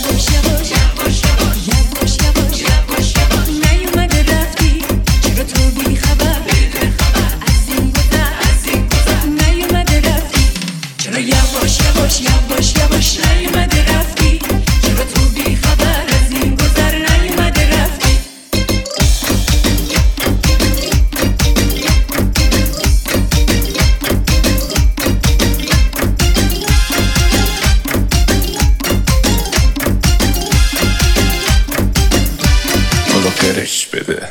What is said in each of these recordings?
درش بده.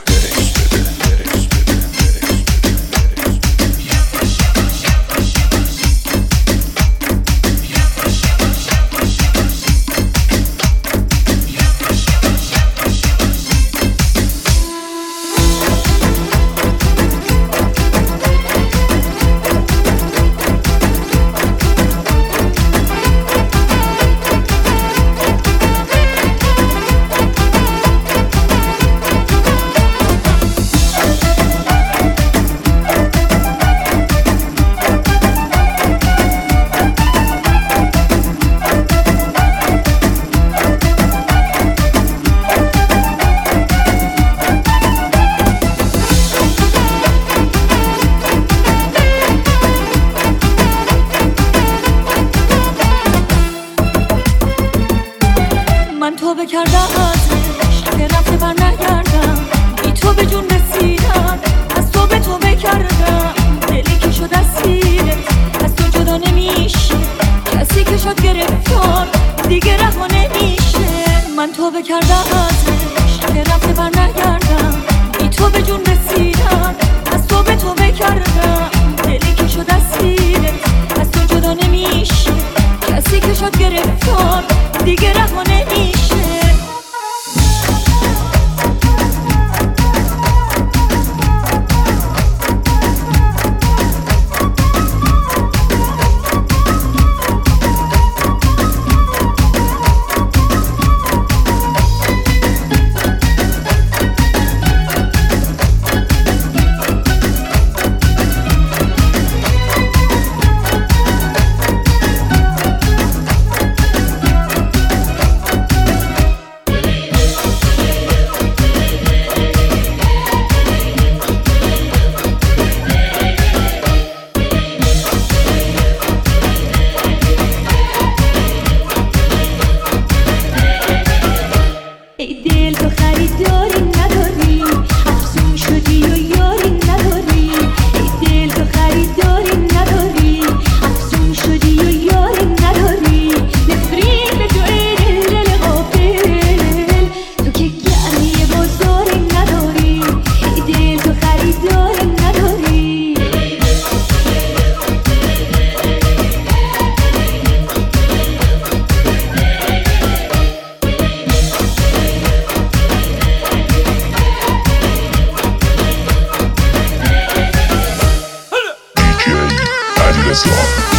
من توبه کردم ازش که رفته بر نگردم، بی تو به جون رسیدم، از تو به توبه کردم. دلی که شد اسیرت از تو جدا نمیشه، کسی که شد گرفتار دیگه رها نمیشه. من توبه کردم ازش که رفته بر نگردم، بی تو به جون رسیدم، از تو به توبه کردم. دلی که شد اسیرت از تو جدا نمیشه، کسی که شد گرفتار دیگه رها نمیشه. ای دل تو خریداری نداری، افسون شدی و یاری نداری. ای دل تو خریداری نداری، افسون شدی و یاری نداری. نفرین به تو ای دل غافل، تو که گرمی بازاری نداری. ای دل تو خریداری نداری. Islam.